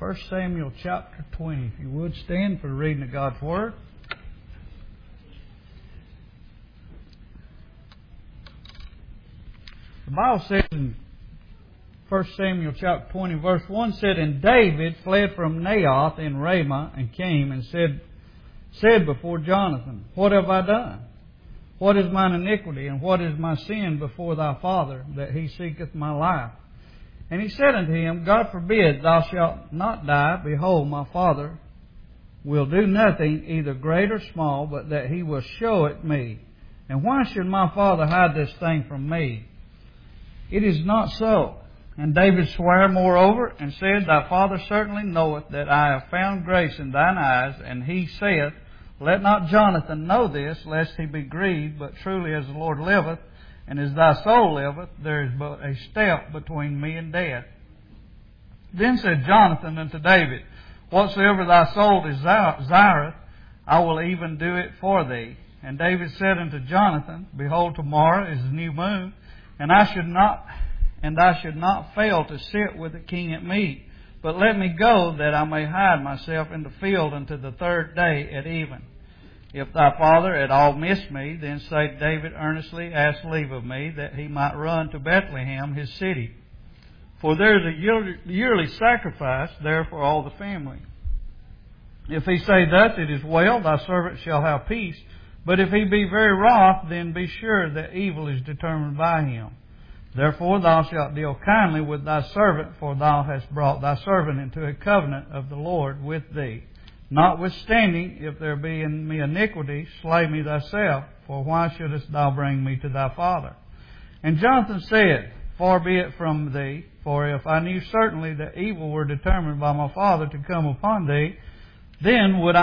1 Samuel chapter 20. If you would stand for the reading of God's Word. The Bible says in 1 Samuel chapter 20 verse 1 said, "And David fled from Naioth in Ramah and came and said before Jonathan, What have I done? What is mine iniquity, and what is my sin before thy father, that he seeketh my life? And he said unto him, God forbid, thou shalt not die. Behold, my father will do nothing, either great or small, but that he will show it me. And why should my father hide this thing from me? It is not so. And David sware moreover, and said, Thy father certainly knoweth that I have found grace in thine eyes. And he saith, Let not Jonathan know this, lest he be grieved. But truly as the Lord liveth, and as thy soul liveth, there is but a step between me and death. Then said Jonathan unto David, Whatsoever thy soul desireth, I will even do it for thee. And David said unto Jonathan, Behold, tomorrow is the new moon, and I should not fail to sit with the king at meat. But let me go, that I may hide myself in the field unto the third day at even. If thy father at all miss me, then say David earnestly asked leave of me, that he might run to Bethlehem his city. For there is a yearly sacrifice there for all the family. If he say thus, it is well, thy servant shall have peace. But if he be very wroth, then be sure that evil is determined by him. Therefore thou shalt deal kindly with thy servant, for thou hast brought thy servant into a covenant of the Lord with thee. Notwithstanding, if there be in me iniquity, slay me thyself, for why shouldest thou bring me to thy father? And Jonathan said, Far be it from thee, for if I knew certainly that evil were determined by my father to come upon thee, then would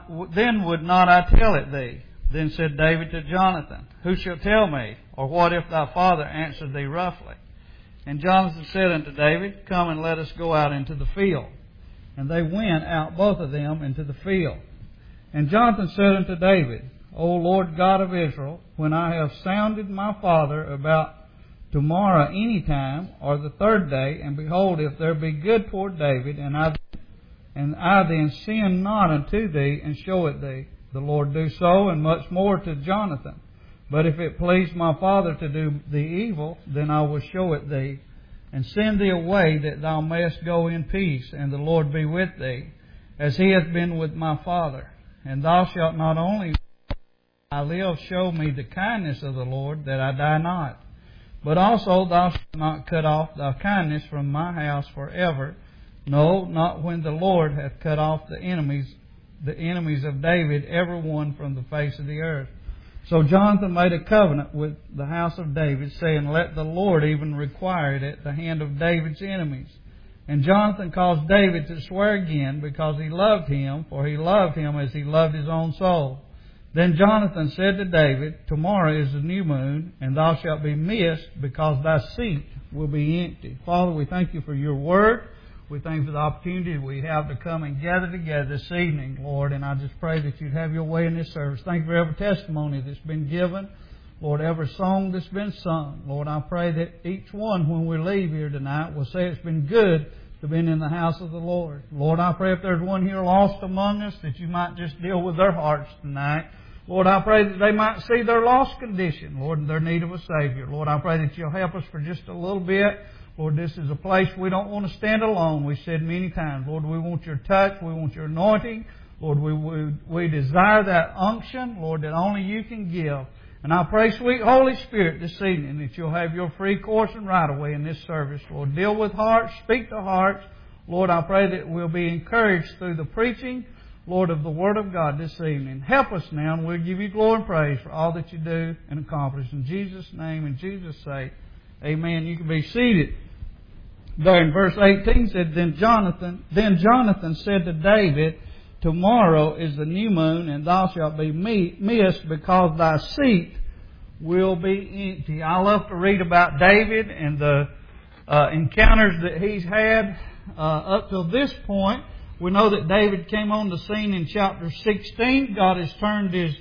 not I tell it thee. Then said David to Jonathan, Who shall tell me? Or what if thy father answer thee roughly? And Jonathan said unto David, Come and let us go out into the field. And they went out both of them into the field. And Jonathan said unto David, O Lord God of Israel, when I have sounded my father about tomorrow any time, or the third day, and behold, if there be good toward David, and I then sin not unto thee, and show it thee, the Lord do so, and much more to Jonathan. But if it please my father to do thee evil, then I will show it thee, and send thee away, that thou mayest go in peace, and the Lord be with thee, as he hath been with my father. And thou shalt not only I live show me the kindness of the Lord, that I die not, but also thou shalt not cut off thy kindness from my house forever, no, not when the Lord hath cut off the enemies of David, every one from the face of the earth. So Jonathan made a covenant with the house of David, saying, Let the Lord even require it at the hand of David's enemies. And Jonathan caused David to swear again, because he loved him, for he loved him as he loved his own soul. Then Jonathan said to David, Tomorrow is the new moon, and thou shalt be missed, because thy seat will be empty. Father, we thank you for your word. We thank you for the opportunity we have to come and gather together this evening, Lord. And I just pray that you'd have your way in this service. Thank you for every testimony that's been given. Lord, every song that's been sung. Lord, I pray that each one, when we leave here tonight, will say it's been good to be in the house of the Lord. Lord, I pray if there's one here lost among us, that you might just deal with their hearts tonight. Lord, I pray that they might see their lost condition, Lord, and their need of a Savior. Lord, I pray that you'll help us for just a little bit. Lord, this is a place we don't want to stand alone. We said many times, Lord, we want your touch. We want your anointing. Lord, we desire that unction, Lord, that only you can give. And I pray, sweet Holy Spirit, this evening that you'll have your free course and right of way in this service. Lord, deal with hearts, speak to hearts. Lord, I pray that we'll be encouraged through the preaching, Lord, of the Word of God this evening. Help us now, and we'll give you glory and praise for all that you do and accomplish. In Jesus' name, in Jesus' sake, amen. You can be seated. There in verse 18 said, Then Jonathan said to David, Tomorrow is the new moon, and thou shalt be missed, because thy seat will be empty. I love to read about David and the encounters that he's had up till this point. We know that David came on the scene in chapter 16. God has turned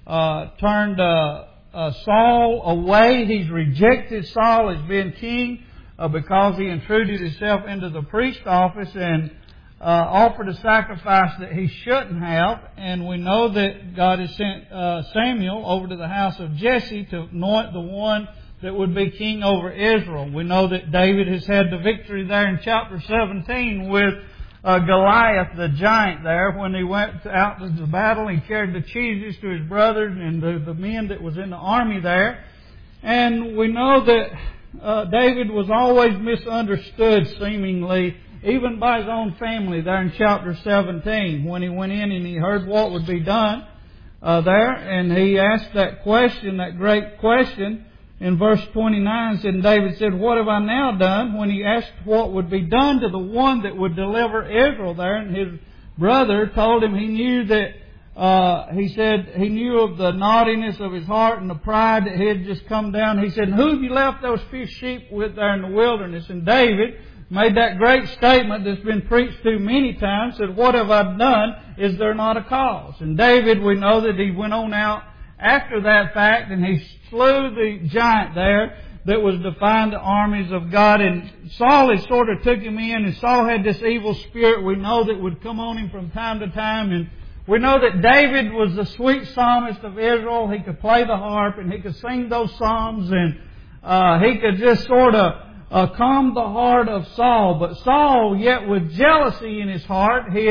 Saul away. He's rejected Saul as being king because he intruded himself into the priest office. And offered a sacrifice that he shouldn't have, and we know that God has sent Samuel over to the house of Jesse to anoint the one that would be king over Israel. We know that David has had the victory there in chapter 17 with Goliath, the giant there, when he went out to the battle. He carried the cheeses to his brothers and the men that was in the army there. And we know that David was always misunderstood, seemingly, even by his own family there in chapter 17, when he went in and he heard what would be done there. And he asked that question, that great question, in verse 29, and David said, "What have I now done?" When he asked what would be done to the one that would deliver Israel there, and his brother told him he knew that, he said he knew of the naughtiness of his heart and the pride that he had just come down. He said, "Who have you left those few sheep with there in the wilderness?" And David made that great statement that's been preached to many times, said, "What have I done? Is there not a cause?" And David, we know that he went on out after that fact, and he slew the giant there that was defying the armies of God. And Saul had sort of took him in, and Saul had this evil spirit we know that would come on him from time to time. And we know that David was the sweet psalmist of Israel. He could play the harp, and he could sing those psalms, and he could just sort of calm the heart of Saul. But Saul, yet with jealousy in his heart, he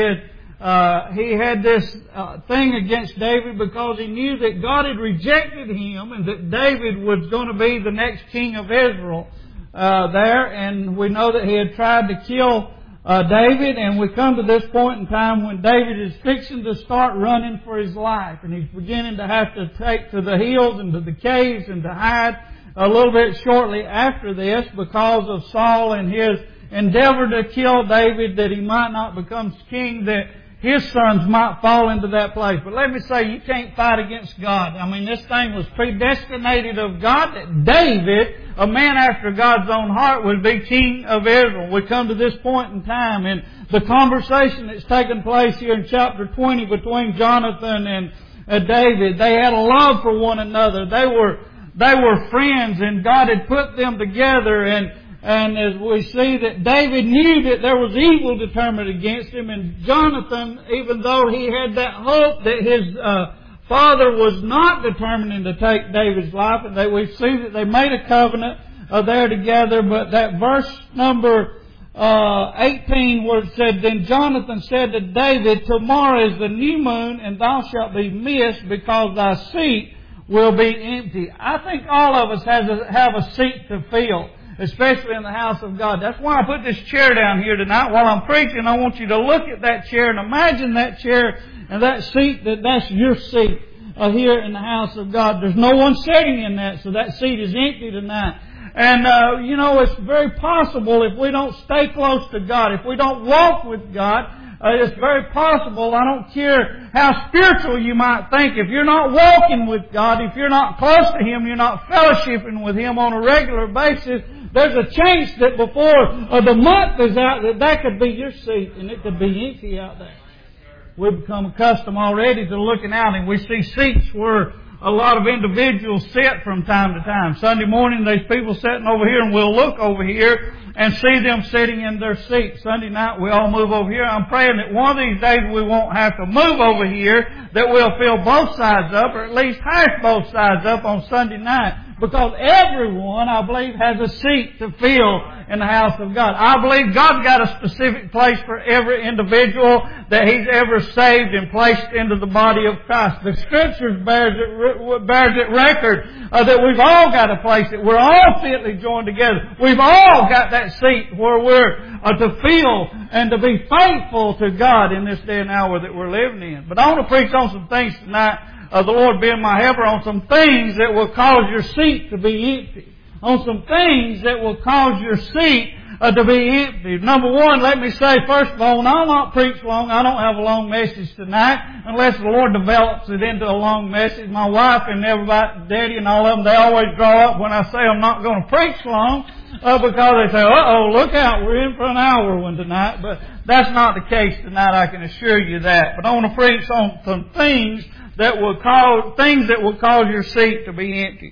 had this thing against David because he knew that God had rejected him and that David was going to be the next king of Israel there. And we know that he had tried to kill David, and we come to this point in time when David is fixing to start running for his life, and he's beginning to have to take to the hills and to the caves and to hide a little bit shortly after this because of Saul and his endeavor to kill David, that he might not become king, that his sons might fall into that place. But let me say, you can't fight against God. I mean, this thing was predestinated of God that David, a man after God's own heart, would be king of Israel. We come to this point in time, and the conversation that's taken place here in chapter 20 between Jonathan and David, they had a love for one another. They were friends, and God had put them together. And as we see that David knew that there was evil determined against him, and Jonathan, even though he had that hope that his father was not determining to take David's life, and we see that they made a covenant there together. But that verse number 18 where it said, "Then Jonathan said to David, Tomorrow is the new moon, and thou shalt be missed, because thy seat will be empty." I think all of us have a seat to fill, especially in the house of God. That's why I put this chair down here tonight. While I'm preaching, I want you to look at that chair and imagine that chair and that seat, that's your seat here in the house of God. There's no one sitting in that, so that seat is empty tonight. And, it's very possible if we don't stay close to God, if we don't walk with God, it's very possible, I don't care how spiritual you might think, if you're not walking with God, if you're not close to Him, you're not fellowshipping with Him on a regular basis, there's a chance that before the month is out that could be your seat and it could be empty out there. We've become accustomed already to looking out, and we see seats where a lot of individuals sit from time to time. Sunday morning there's people sitting over here, and we'll look over here and see them sitting in their seats. Sunday night we all move over here. I'm praying that one of these days we won't have to move over here, that we'll fill both sides up, or at least half both sides up on Sunday night. Because everyone, I believe, has a seat to fill in the house of God. I believe God's got a specific place for every individual that He's ever saved and placed into the body of Christ. The Scriptures bears it record that we've all got a place, that we're all fitly joined together. We've all got that seat where we're to fill and to be faithful to God in this day and hour that we're living in. But I want to preach on some things tonight, the Lord being my helper, on some things that will cause your seat to be empty. On some things that will cause your seat to be empty. Number one, let me say, first of all, and I'll not preach long. I don't have a long message tonight unless the Lord develops it into a long message. My wife and everybody, Daddy and all of them, they always draw up when I say I'm not going to preach long because they say, uh-oh, look out, we're in for an hour one tonight. But that's not the case tonight, I can assure you that. But I want to preach on some things that will cause your seat to be empty.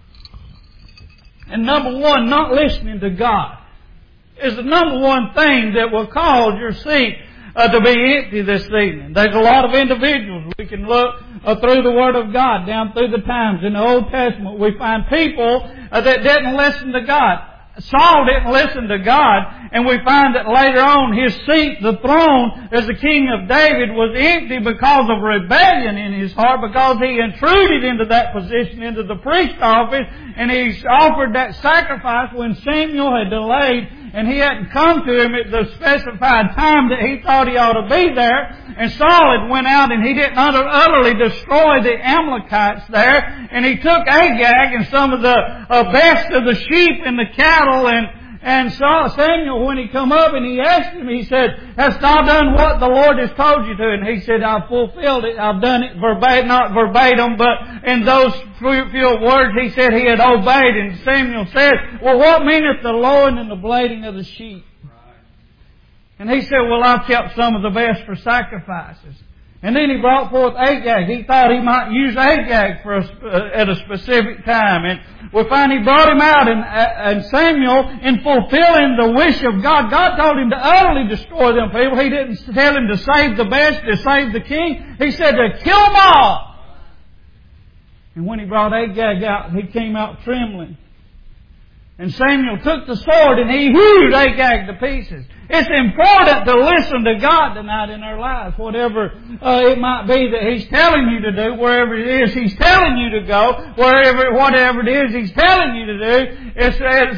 And number one, not listening to God is the number one thing that will cause your seat to be empty this evening. There's a lot of individuals. We can look through the Word of God, down through the times. In the Old Testament, we find people that didn't listen to God. Saul didn't listen to God, and we find that later on his seat, the throne as the king of David, was empty because of rebellion in his heart, because he intruded into that position, into the priest office, and he offered that sacrifice when Samuel had delayed, and he hadn't come to him at the specified time that he thought he ought to be there. And Saul had went out and he didn't utterly destroy the Amalekites there. And he took Agag and some of the best of the sheep and the cattle. And Samuel, when he come up and he asked him, he said, "Hast thou done what the Lord has told you to?" And he said, "I've fulfilled it. I've done it not verbatim, but in those few words he said he had obeyed." And Samuel said, "Well, what meaneth the lowing and the bleating of the sheep?" And he said, "Well, I've kept some of the best for sacrifices." And then he brought forth Agag. He thought he might use Agag at a specific time. And we find he brought him out, and Samuel, in fulfilling the wish of God, God told him to utterly destroy them people. He didn't tell him to save the best, to save the king. He said to kill them all. And when he brought Agag out, he came out trembling. And Samuel took the sword and he hewed Agag to pieces. It's important to listen to God tonight in our lives. Whatever it might be that He's telling you to do, wherever it is He's telling you to go, whatever it is He's telling you to do, it's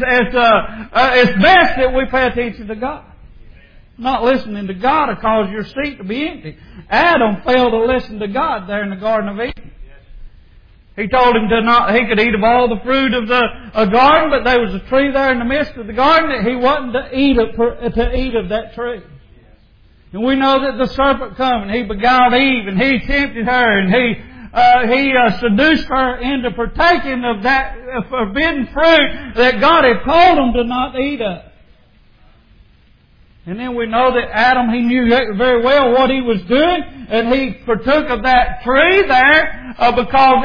best that we pay attention to God. Not listening to God will cause your seat to be empty. Adam failed to listen to God there in the Garden of Eden. He told him he could eat of all the fruit of the garden, but there was a tree there in the midst of the garden that he wasn't to eat of that tree. And we know that the serpent come and he beguiled Eve and he tempted her and he seduced her into partaking of that forbidden fruit that God had told them to not eat of. And then we know that Adam, he knew very well what he was doing, and he partook of that tree there because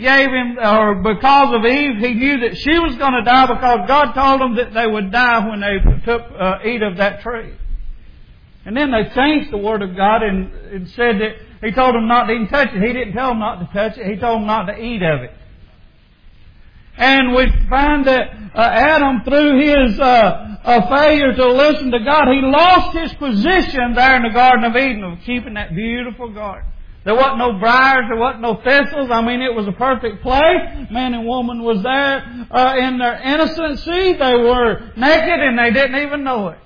of Eve, he knew that she was going to die because God told them that they would die when they eat of that tree. And then they changed the Word of God and said that He told them not to even touch it. He didn't tell them not to touch it. He told them not to eat of it. And we find that Adam, through his failure to listen to God, he lost his position there in the Garden of Eden of keeping that beautiful garden. There wasn't no briars, there wasn't no thistles. I mean, it was a perfect place. Man and woman was there in their innocency. They were naked and they didn't even know it.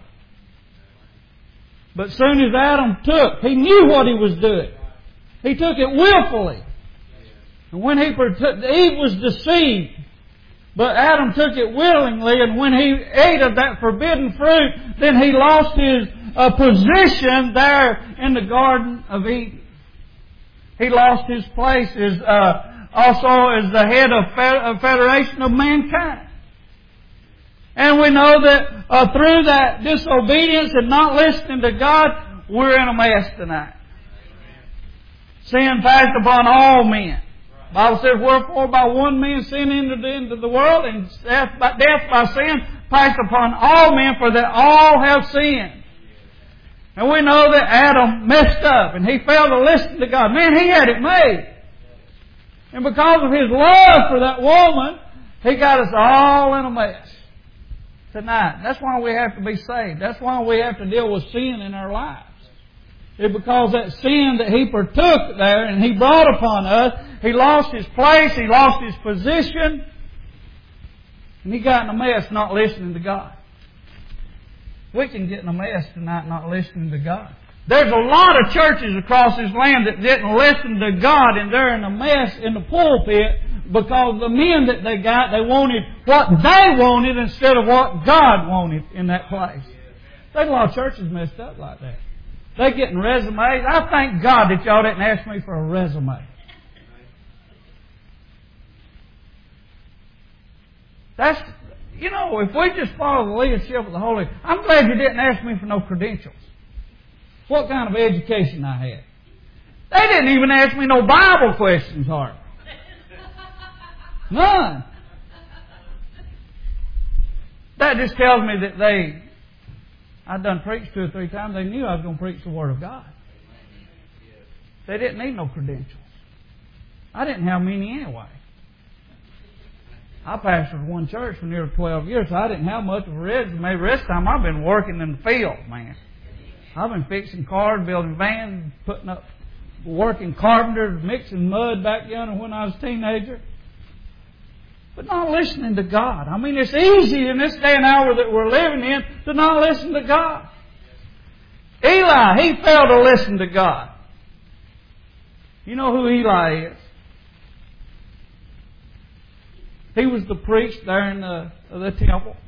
But soon as Adam he knew what he was doing. He took it willfully. And when Eve was deceived, but Adam took it willingly, and when he ate of that forbidden fruit, then he lost his position there in the Garden of Eden. He lost his place also as the head of federation of mankind. And we know that through that disobedience and not listening to God, we're in a mess tonight. Sin passed upon all men. The Bible says, "Wherefore by one man sin entered into the world, and death by sin passed upon all men, for that all have sinned." And we know that Adam messed up, and he failed to listen to God. Man, he had it made. And because of his love for that woman, he got us all in a mess tonight. That's why we have to be saved. That's why we have to deal with sin in our lives. It's because that sin that he partook there and he brought upon us, he lost his place, he lost his position, and he got in a mess not listening to God. We can get in a mess tonight not listening to God. There's a lot of churches across this land that didn't listen to God, and they're in a mess in the pulpit because the men that they got, they wanted what they wanted instead of what God wanted in that place. There's a lot of churches messed up like that. They're getting resumes. I thank God that y'all didn't ask me for a resume. If we just follow the leadership of the Holy, I'm glad you didn't ask me for no credentials. What kind of education I had. They didn't even ask me no Bible questions, hardly. None. That just tells me that they I'd done preached 2 or 3 times. They knew I was going to preach the Word of God. They didn't need no credentials. I didn't have many anyway. I pastored one church for nearly 12 years, so I didn't have much of a resume. The rest of the time I've been working in the field, man. I've been fixing cars, building vans, putting up, working carpenters, mixing mud back yonder when I was a teenager. But not listening to God. I mean, it's easy in this day and hour that we're living in to not listen to God. Eli, he failed to listen to God. You know who Eli is? He was the priest there in the temple.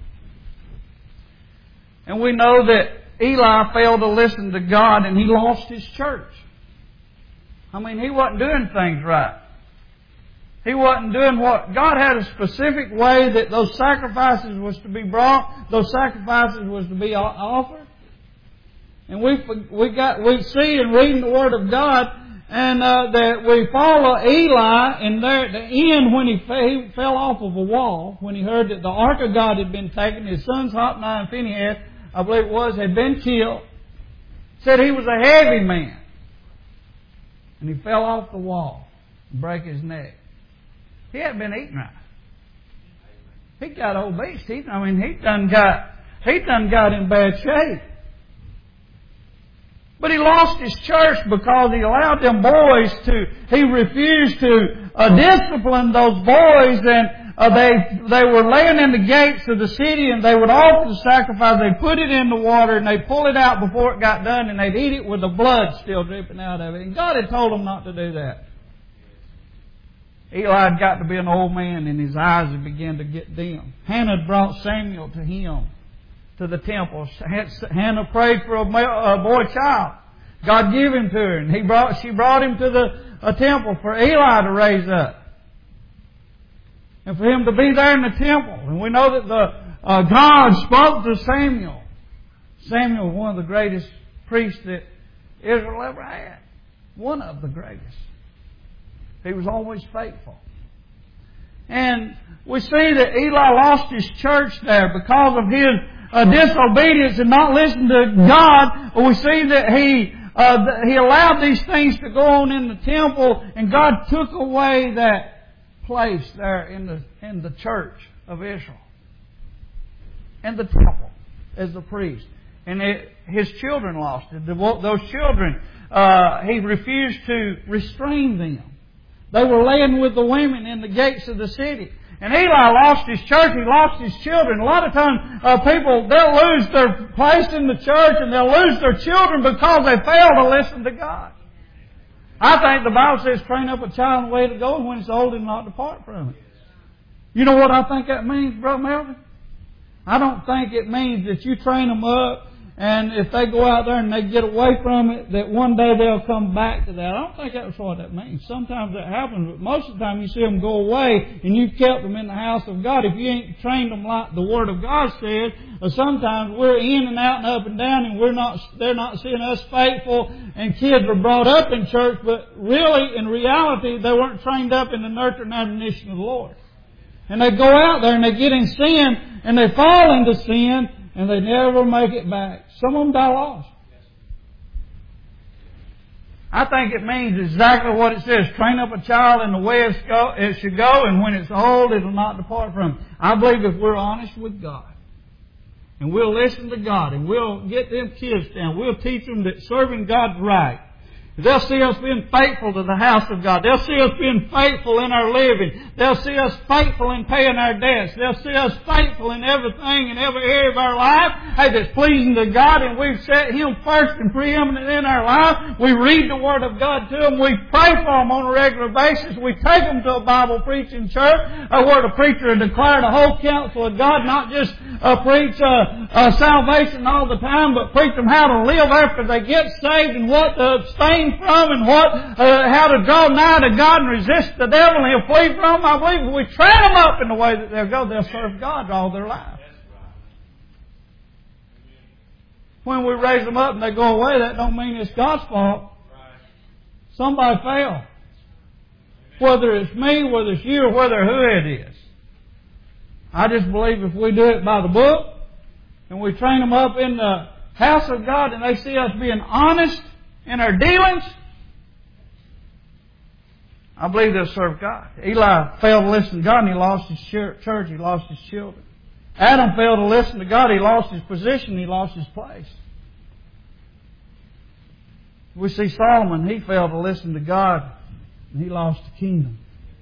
And we know that Eli failed to listen to God and he lost his church. I mean, he wasn't doing things right. He wasn't doing what... God had a specific way that those sacrifices was to be brought. Those sacrifices was to be offered. And we see in reading the Word of God and that we follow Eli, and there at the end when he fell off of a wall, when he heard that the Ark of God had been taken, his sons Hophni and Phinehas, I believe it was, had been killed, said he was a heavy man. And he fell off the wall and broke his neck. He hadn't been eating right. He got obese. He done got in bad shape. But he lost his church because he allowed them boys he refused to discipline those boys, and they were laying in the gates of the city and they would offer the sacrifice. They'd put it in the water and they'd pull it out before it got done and they'd eat it with the blood still dripping out of it. And God had told them not to do that. Eli had got to be an old man and his eyes had begun to get dim. Hannah brought Samuel to him, to the temple. Hannah prayed for a boy child. God gave him to her, and she brought him to the temple for Eli to raise up, and for him to be there in the temple. And we know that God spoke to Samuel. Samuel was one of the greatest priests that Israel ever had. One of the greatest. He was always faithful. And we see that Eli lost his church there because of his disobedience and not listening to God. We see that he allowed these things to go on in the temple, and God took away that place there in the church of Israel, and the temple as the priest. And his children lost it. Those children, he refused to restrain them. They were laying with the women in the gates of the city. And Eli lost his church. He lost his children. A lot of times people, they'll lose their place in the church and they'll lose their children because they fail to listen to God. I think the Bible says train up a child in the way to go, and when it's old, he'll not depart from it. You know what I think that means, Brother Melvin? I don't think it means that you train them up, and if they go out there and they get away from it, that one day they'll come back to that. I don't think that's what that means. Sometimes that happens, but most of the time you see them go away and you've kept them in the house of God. If you ain't trained them like the Word of God says, or sometimes we're in and out and up and down, and they're not seeing us faithful, and kids are brought up in church, but really, in reality, they weren't trained up in the nurture and admonition of the Lord. And they go out there and they get in sin, and they fall into sin, and they never make it back. Some of them die lost. I think it means exactly what it says. Train up a child in the way it should go, and when it's old, it will not depart from it. I believe if we're honest with God, and we'll listen to God, and we'll get them kids down, we'll teach them that serving God's right. They'll see us being faithful to the house of God. They'll see us being faithful in our living. They'll see us faithful in paying our debts. They'll see us faithful in everything, in every area of our life, that's pleasing to God, and we've set Him first and preeminent in our life. We read the Word of God to them. We pray for them on a regular basis. We take them to a Bible preaching church where the preacher will declare the whole counsel of God, not just preach salvation all the time, but preach them how to live after they get saved and what to abstain from, and how to draw nigh to God and resist the devil, and he'll flee from them. I believe if we train them up in the way that they'll go, they'll serve God all their life. When we raise them up and they go away, that don't mean it's God's fault. Somebody fell. Whether it's me, whether it's you, or whether who it is. I just believe if we do it by the book, and we train them up in the house of God and they see us being honest in our dealings, I believe they'll serve God. Eli failed to listen to God and he lost his church, he lost his children. Adam failed to listen to God, he lost his position, he lost his place. We see Solomon, he failed to listen to God and he lost the kingdom.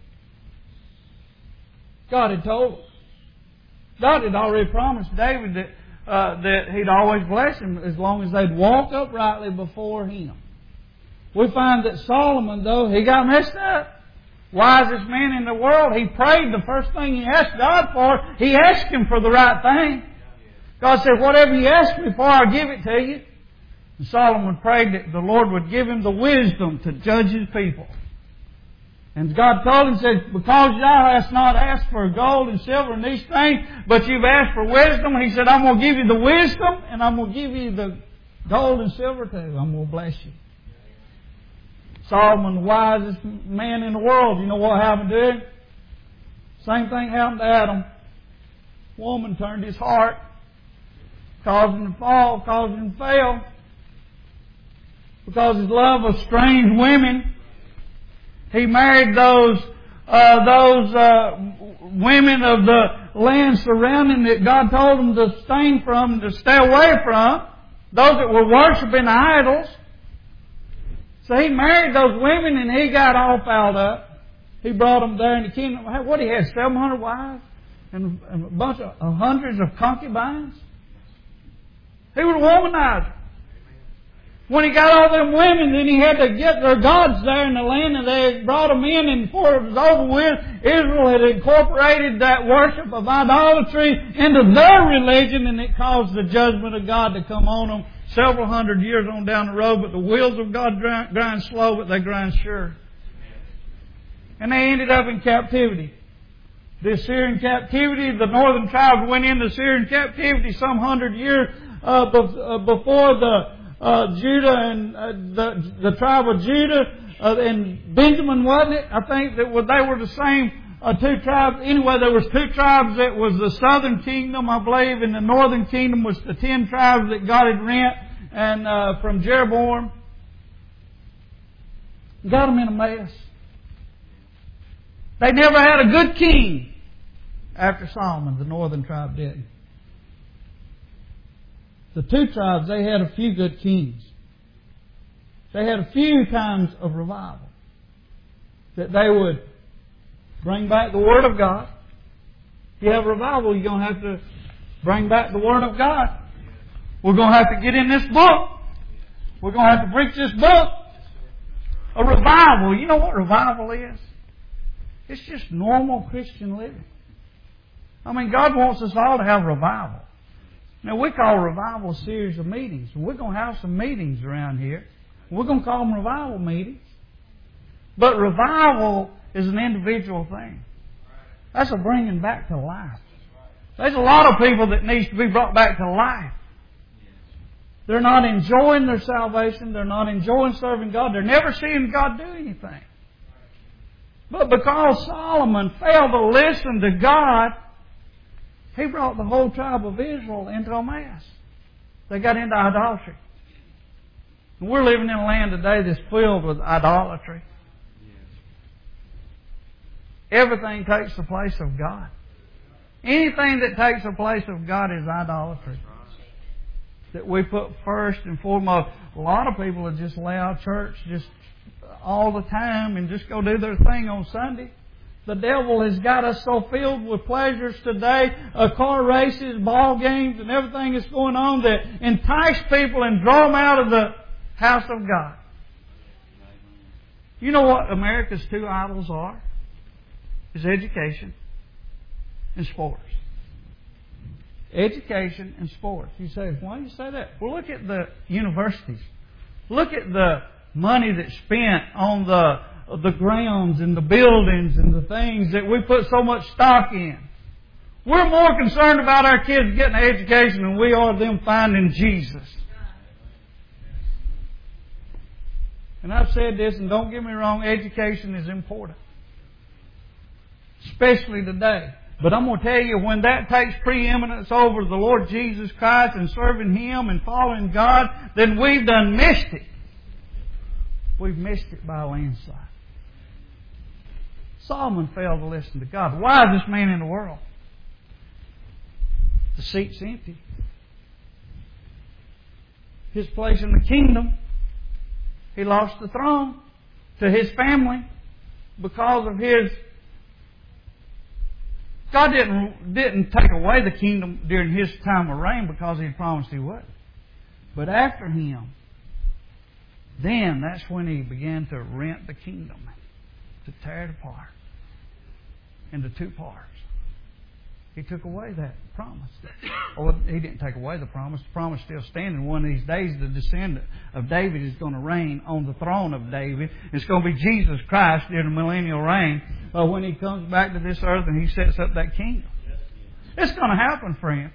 God had told him. God had already promised David that He'd always bless him as long as they'd walk uprightly before Him. We find that Solomon, though, he got messed up. Wisest man in the world. He prayed the first thing he asked God for. He asked Him for the right thing. God said, whatever you ask me for, I'll give it to you. And Solomon prayed that the Lord would give him the wisdom to judge His people. And God told him, said, because thou hast not asked for gold and silver and these things, but you've asked for wisdom, He said, I'm going to give you the wisdom and I'm going to give you the gold and silver too. I'm going to bless you. Solomon, the wisest man in the world, you know what happened to him? Same thing happened to Adam. Woman turned his heart, caused him to fall, caused him to fail. Because his love of strange women, he married those women of the land surrounding that God told him to abstain from, to stay away from. Those that were worshiping idols. So he married those women and he got all fouled up. He brought them there in the kingdom. What, he had 700 wives and a bunch of hundreds of concubines? He was a womanizer. When he got all them women, then he had to get their gods there in the land, and they brought them in, and before it was over with, Israel had incorporated that worship of idolatry into their religion, and it caused the judgment of God to come on them several hundred years on down the road. But the wheels of God grind slow, but they grind sure. And they ended up in captivity. The Assyrian captivity, the northern tribes went into Assyrian captivity some 100 years before Judah and the tribe of Judah and Benjamin, wasn't it? I think that they were the same two tribes. Anyway, there was two tribes that was the southern kingdom, I believe, and the northern kingdom was the 10 tribes that God had rent and from Jeroboam. Got them in a mess. They never had a good king after Solomon. The northern tribe didn't. The two tribes, they had a few good kings. They had a few times of revival. That they would bring back the Word of God. If you have revival, you're going to have to bring back the Word of God. We're going to have to get in this book. We're going to have to preach this book. A revival. You know what revival is? It's just normal Christian living. I mean, God wants us all to have revival. Now, we call revival a series of meetings. We're going to have some meetings around here. We're going to call them revival meetings. But revival is an individual thing. That's a bringing back to life. There's a lot of people that needs to be brought back to life. They're not enjoying their salvation. They're not enjoying serving God. They're never seeing God do anything. But because Solomon failed to listen to God, he brought the whole tribe of Israel into a mess. They got into idolatry. And we're living in a land today that's filled with idolatry. Everything takes the place of God. Anything that takes the place of God is idolatry. That we put first and foremost. A lot of people that just lay out church just all the time and just go do their thing on Sunday. The devil has got us so filled with pleasures today, car races, ball games, and everything that's going on that entice people and draw them out of the house of God. You know what America's two idols are? Is education and sports. Education and sports. You say, why do you say that? Well, look at the universities. Look at the money that's spent on the grounds and the buildings and the things that we put so much stock in. We're more concerned about our kids getting an education than we are them finding Jesus. And I've said this, and don't get me wrong, education is important. Especially today. But I'm going to tell you, when that takes preeminence over the Lord Jesus Christ and serving Him and following God, then we've done missed it. We've missed it by a landslide. Solomon failed to listen to God. The wisest man in the world. The seat's empty. His place in the kingdom, he lost the throne to his family because of his... God didn't take away the kingdom during his time of reign because He promised He would. But after him, then that's when He began to rent the kingdom, to tear it apart into two parts. He took away that promise. Or He didn't take away the promise. The promise is still standing. One of these days, the descendant of David is going to reign on the throne of David. It's going to be Jesus Christ during the millennial reign. But when He comes back to this earth and He sets up that kingdom. It's going to happen, friend.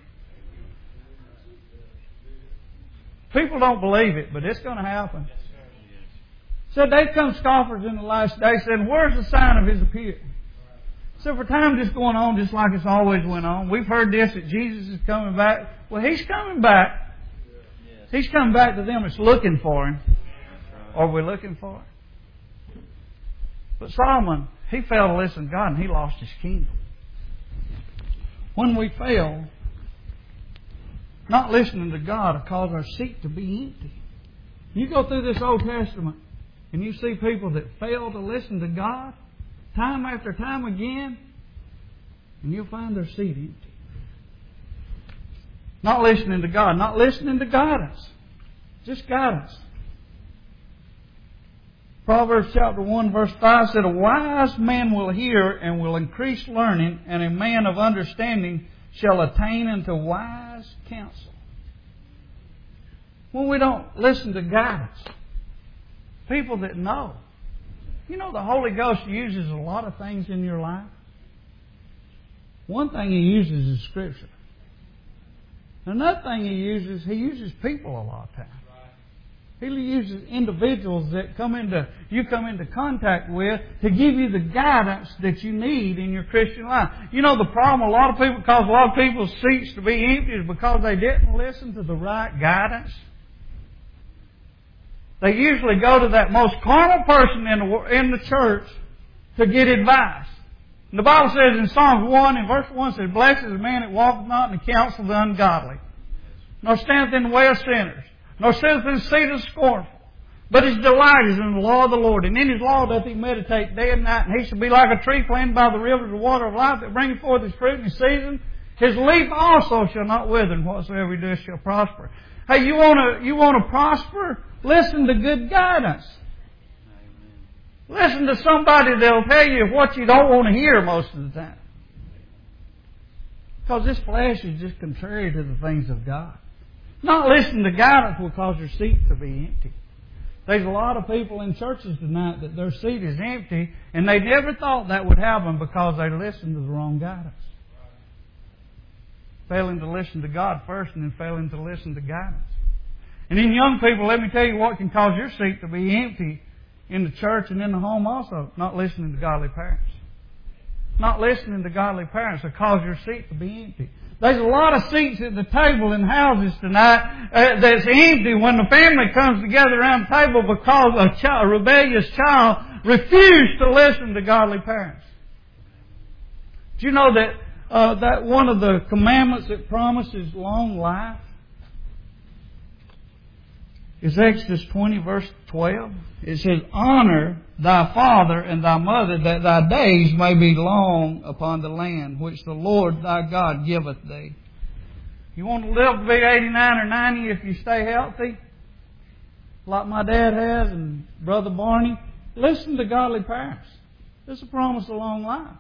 People don't believe it, but it's going to happen. So they come scoffers in the last day saying, where's the sign of His appearing? So for time just going on just like it's always went on. We've heard this, that Jesus is coming back. Well, He's coming back. He's coming back to them that's looking for Him. Are we looking for Him? But Solomon, he failed to listen to God and he lost his kingdom. When we fail, not listening to God will cause our seat to be empty. You go through this Old Testament and you see people that fail to listen to God time after time again, and you'll find their seat empty. Not listening to God, not listening to guidance. Just guidance. Proverbs chapter 1 verse 5 said, a wise man will hear and will increase learning, and a man of understanding shall attain unto wise counsel. When we don't listen to guidance, people that know. You know, the Holy Ghost uses a lot of things in your life. One thing He uses is Scripture. Another thing He uses people a lot of times. He uses individuals that you come into contact with to give you the guidance that you need in your Christian life. You know, the problem a lot of people's seats to be empty is because they didn't listen to the right guidance. They usually go to that most carnal person in the church to get advice. And the Bible says in Psalms 1 and verse 1 says, blessed is the man that walketh not in the counsel of the ungodly, nor standeth in the way of sinners, nor sitteth in the seat of the scornful. But his delight is in the law of the Lord, and in His law doth he meditate day and night. And he shall be like a tree planted by the rivers of water of life, that bringeth forth his fruit in his season. His leaf also shall not wither, and whatsoever he doeth shall prosper. Hey, you want to prosper? Listen to good guidance. Listen to somebody that'll tell you what you don't want to hear most of the time. Because this flesh is just contrary to the things of God. Not listening to guidance will cause your seat to be empty. There's a lot of people in churches tonight that their seat is empty, and they never thought that would happen because they listened to the wrong guidance. Failing to listen to God first and then failing to listen to guidance. And in young people, let me tell you what can cause your seat to be empty in the church and in the home also. Not listening to godly parents. Not listening to godly parents will cause your seat to be empty. There's a lot of seats at the table in houses tonight that's empty when the family comes together around the table because a rebellious child refused to listen to godly parents. Do you know that one of the commandments that promises long life is Exodus 20 verse 12. It says, honor thy father and thy mother, that thy days may be long upon the land which the Lord thy God giveth thee. You want to live to be 89 or 90 if you stay healthy, like my dad has and Brother Barney? Listen to godly parents. This is a promise of long life.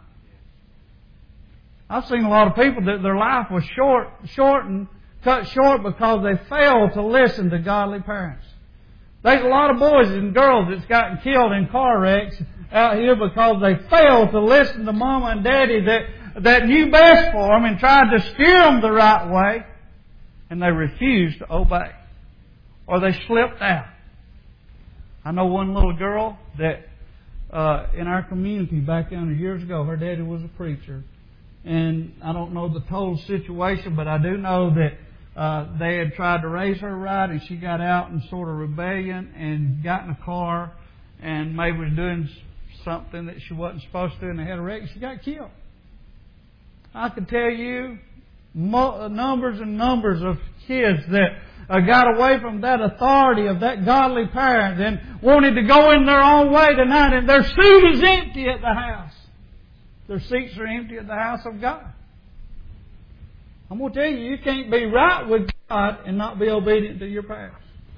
I've seen a lot of people that their life was cut short because they failed to listen to godly parents. There's a lot of boys and girls that's gotten killed in car wrecks out here because they failed to listen to mama and daddy that knew best for them and tried to steer them the right way, and they refused to obey. Or they slipped out. I know one little girl that in our community back down there years ago, her daddy was a preacher. And I don't know the total situation, but I do know that they had tried to raise her right, and she got out in sort of rebellion and got in a car and maybe was doing something that she wasn't supposed to, and they had a wreck and she got killed. I could tell you numbers and numbers of kids that got away from that authority of that godly parent and wanted to go in their own way tonight, and their seat is empty at the house. Their seats are empty at the house of God. I'm going to tell you, you can't be right with God and not be obedient to your parents.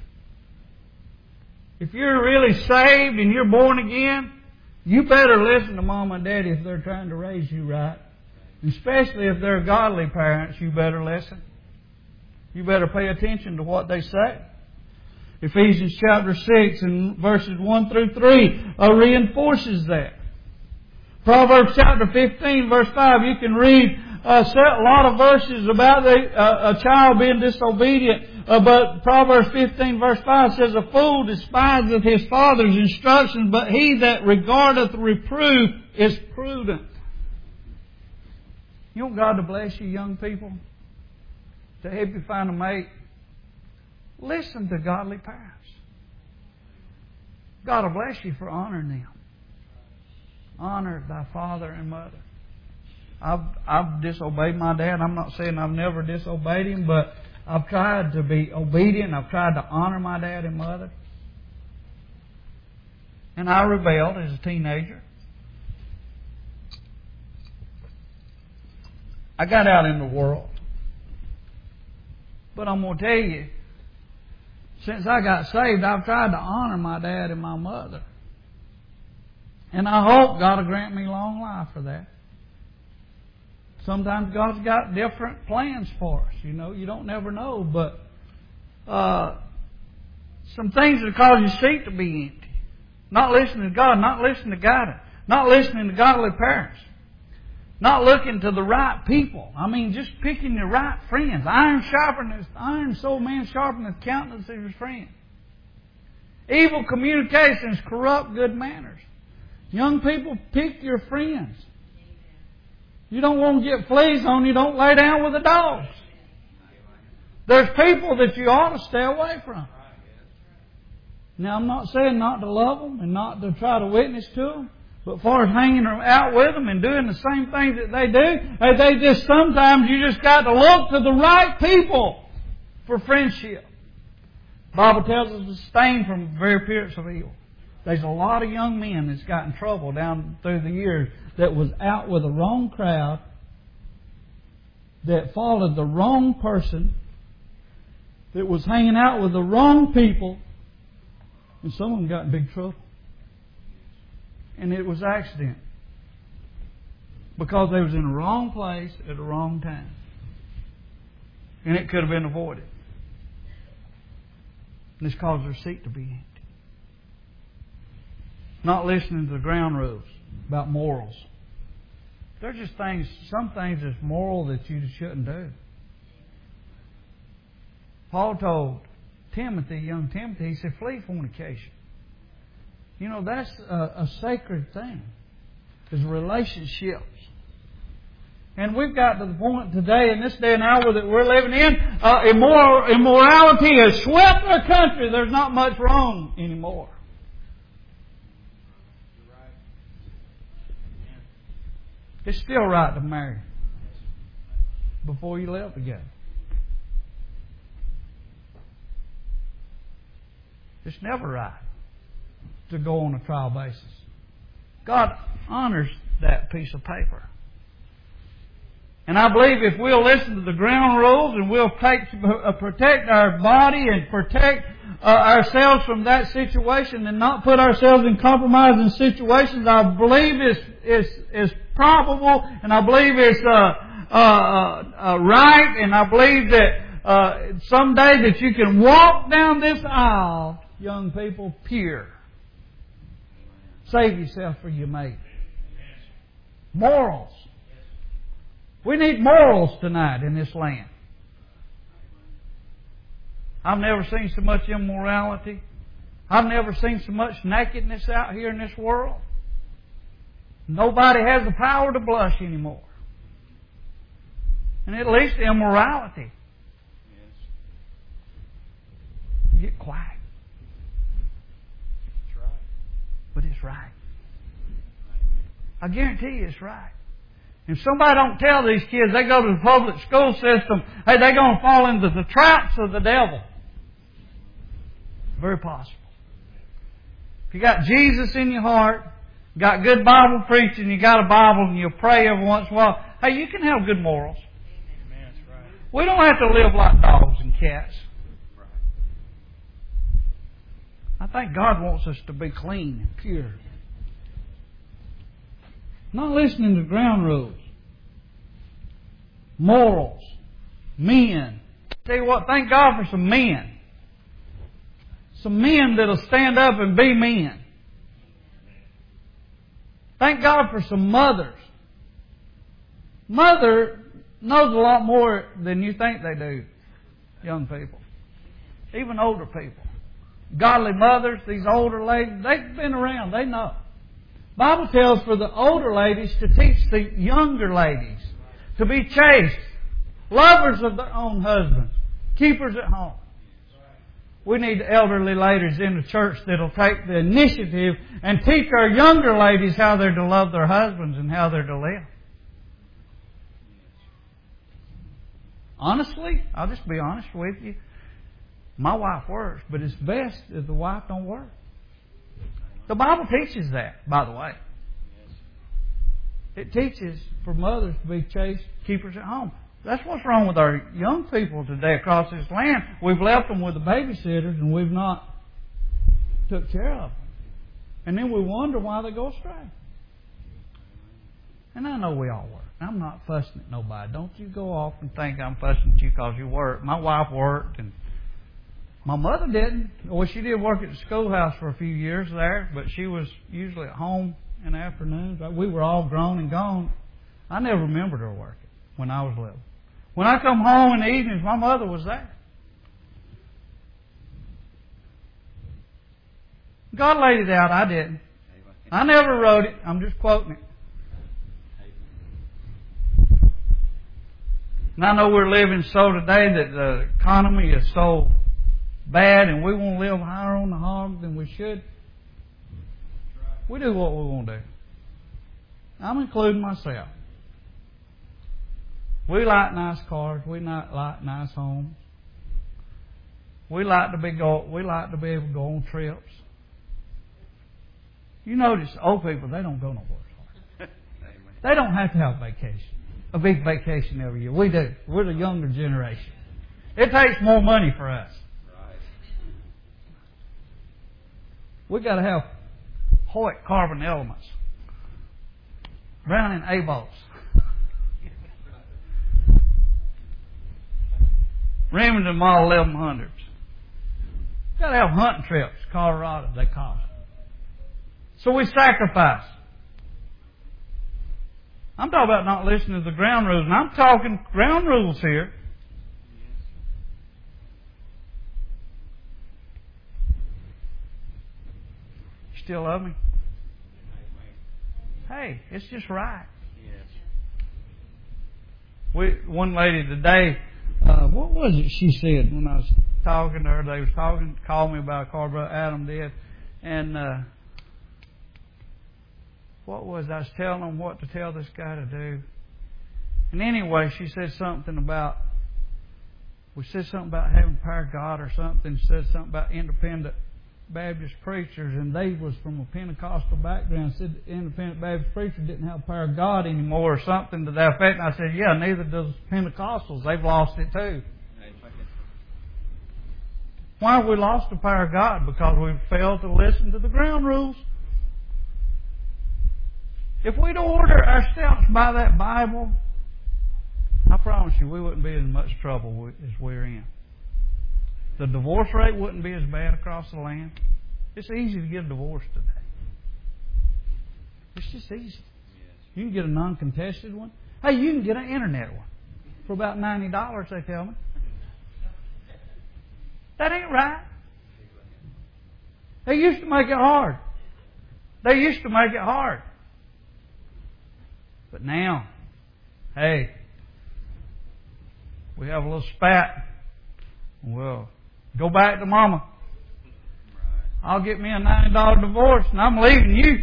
If you're really saved and you're born again, you better listen to Mom and Daddy if they're trying to raise you right. Especially if they're godly parents, you better listen. You better pay attention to what they say. Ephesians chapter 6 and verses 1 through 3 reinforces that. Proverbs chapter 15 verse 5, you can read a lot of verses about a child being disobedient. But Proverbs 15 verse 5 says, "A fool despiseth his father's instructions, but he that regardeth reproof is prudent." You want God to bless you, young people? To help you find a mate? Listen to godly parents. God will bless you for honoring them. Honor thy father and mother. I've disobeyed my dad. I'm not saying I've never disobeyed him, but I've tried to be obedient. I've tried to honor my dad and mother. And I rebelled as a teenager. I got out in the world. But I'm going to tell you, since I got saved, I've tried to honor my dad and my mother. And I hope God will grant me long life for that. Sometimes God's got different plans for us. You know, you don't never know. But some things that cause your seat to be empty. Not listening to God, not listening to guidance, not listening to godly parents. Not looking to the right people. I mean, just picking the right friends. Iron so man sharpeneth the countenance of his friend. Evil communications corrupt good manners. Young people, pick your friends. You don't want to get fleas on you, don't lay down with the dogs. There's people that you ought to stay away from. Now, I'm not saying not to love them and not to try to witness to them. But as far as hanging out with them and doing the same things that they do, sometimes you just got to look to the right people for friendship. The Bible tells us to abstain from the very appearance of evil. There's a lot of young men that's got in trouble down through the years that was out with the wrong crowd, that followed the wrong person, that was hanging out with the wrong people, and some of them got in big trouble. And it was accident. Because they was in the wrong place at the wrong time. And it could have been avoided. And this caused their seat to be empty. Not listening to the ground rules about morals. There's just things, some things that's moral that you shouldn't do. Paul told Timothy, young Timothy, he said, flee fornication. You know, that's a sacred thing, is relationships. And we've got to the point today, in this day and hour that we're living in, immorality has swept our country. There's not much wrong anymore. It's still right to marry before you live together. It's never right to go on a trial basis. God honors that piece of paper. And I believe if we'll listen to the ground rules and we'll protect our body and protect ourselves from that situation and not put ourselves in compromising situations, I believe it's probable, and I believe it's right, and I believe that someday that you can walk down this aisle, young people, pure. Save yourself for your mate. Morals. We need morals tonight in this land. I've never seen so much immorality. I've never seen so much nakedness out here in this world. Nobody has the power to blush anymore. And it leads to immorality. Get quiet. That's right. But it's right. I guarantee you it's right. If somebody don't tell these kids, they go to the public school system, hey, they're going to fall into the traps of the devil. Very possible. If you got Jesus in your heart, got good Bible preaching, you got a Bible and you'll pray every once in a while, hey, you can have good morals. Amen. That's right. We don't have to live like dogs and cats. Right. I think God wants us to be clean and pure. Not listening to ground rules. Morals. Men. Tell you what, thank God for some men. Some men that'll stand up and be men. Thank God for some mothers. Mother knows a lot more than you think they do, young people. Even older people. Godly mothers, these older ladies, they've been around, they know. Bible tells for the older ladies to teach the younger ladies to be chaste, lovers of their own husbands, keepers at home. We need elderly ladies in the church that'll take the initiative and teach our younger ladies how they're to love their husbands and how they're to live. Honestly, I'll just be honest with you. My wife works, but it's best if the wife don't work. The Bible teaches that, by the way. It teaches for mothers to be chaste keepers at home. That's what's wrong with our young people today across this land. We've left them with the babysitters and we've not took care of them. And then we wonder why they go astray. And I know we all work. I'm not fussing at nobody. Don't you go off and think I'm fussing at you because you work. My wife worked and my mother didn't. Well, she did work at the schoolhouse for a few years there, but she was usually at home in the afternoons. We were all grown and gone. I never remembered her working when I was little. When I come home in the evenings, my mother was there. God laid it out. I didn't. I never wrote it. I'm just quoting it. And I know we're living so today that the economy is so bad and we want to live higher on the hog than we should. We do what we want to do. I'm including myself. We like nice cars. We not like nice homes. We like to be able to go on trips. You notice old people, they don't go nowhere. They don't have to have a vacation. A big vacation every year. We do. We're the younger generation. It takes more money for us. We got to have Hoyt carbon elements. Browning A-bolts. Remington Model 1100s. Got to have hunting trips. Colorado, they call it. So we sacrifice. I'm talking about not listening to the ground rules. And I'm talking ground rules here. You still love me? Hey, it's just right. One lady today, what was it she said when I was talking to her? They was talking, called me about a car, Brother Adam did. And what was I was telling them what to tell this guy to do. And anyway, she said something about, we said something about having power of God or something. She said something about independent Baptist preachers, and they was from a Pentecostal background. Said the independent Baptist preacher didn't have power of God anymore or something to that effect. And I said, yeah, neither does Pentecostals. They've lost it too. Why have we lost the power of God? Because we've failed to listen to the ground rules. If we'd order our steps by that Bible, I promise you we wouldn't be in as much trouble as we're in. The divorce rate wouldn't be as bad across the land. It's easy to get a divorce today. It's just easy. You can get a non-contested one. Hey, you can get an internet one for about $90, they tell me. That ain't right. They used to make it hard. They used to make it hard. But now, hey, We have a little spat. We'll go back to Mama. I'll get me a $90 divorce and I'm leaving you.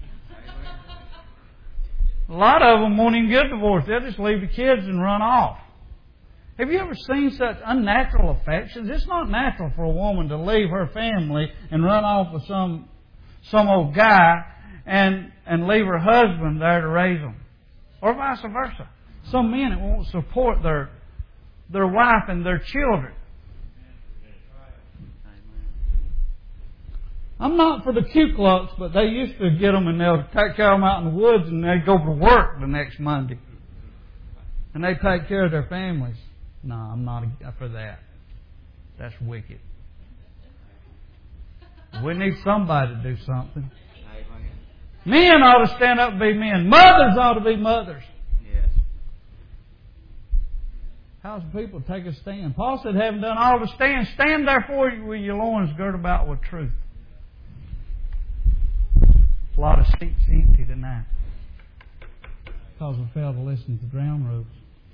A lot of them won't even get divorced. They'll just leave the kids and run off. Have you ever seen such unnatural affections? It's not natural for a woman to leave her family and run off with some old guy and leave her husband there to raise them. Or vice versa. Some men that won't support their wife and their children. I'm not for the Ku Klux, but they used to get them and they'll take care of them out in the woods and they'd go to work the next Monday. And they take care of their families. No, I'm not for that. That's wicked. We need somebody to do something. Men ought to stand up and be men. Mothers ought to be mothers. Yes. How's people take a stand? Paul said, having done all to stand, stand therefore with your loins girt about with truth. A lot of seats empty tonight because we failed to listen to ground rules.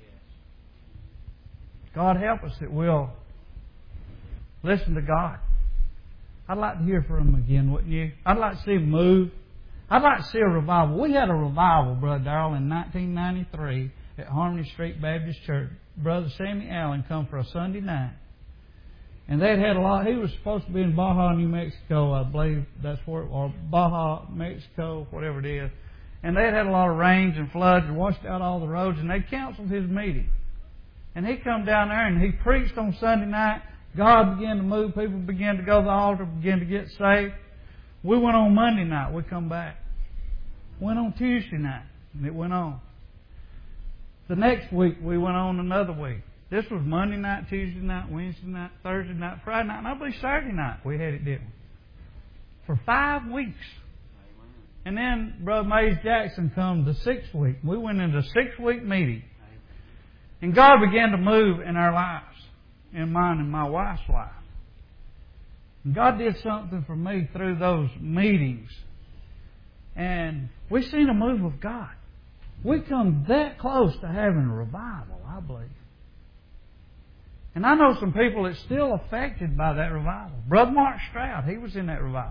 God help us that we'll listen to God. I'd like to hear from Him again, wouldn't you? I'd like to see Him move. I'd like to see a revival. We had a revival, Brother Darrell, in 1993 at Harmony Street Baptist Church. Brother Sammy Allen come for a Sunday night. And they'd had a lot. He was supposed to be in Baja, New Mexico, I believe that's where, or Baja, Mexico, whatever it is. And they'd had a lot of rains and floods and washed out all the roads, and they canceled his meeting. And he come down there and he preached on Sunday night. God began to move. People began to go to the altar, began to get saved. We went on Monday night. We come back. Went on Tuesday night, and it went on. The next week, we went on another week. This was Monday night, Tuesday night, Wednesday night, Thursday night, Friday night, and I believe Saturday night we had it, didn't we? For 5 weeks. And then Brother Mays Jackson come the 6th week. We went into a 6-week meeting. And God began to move in our lives, in mine and my wife's life. And God did something for me through those meetings. And we seen a move of God. We come that close to having a revival, I believe. And I know some people that's still affected by that revival. Brother Mark Stroud, he was in that revival.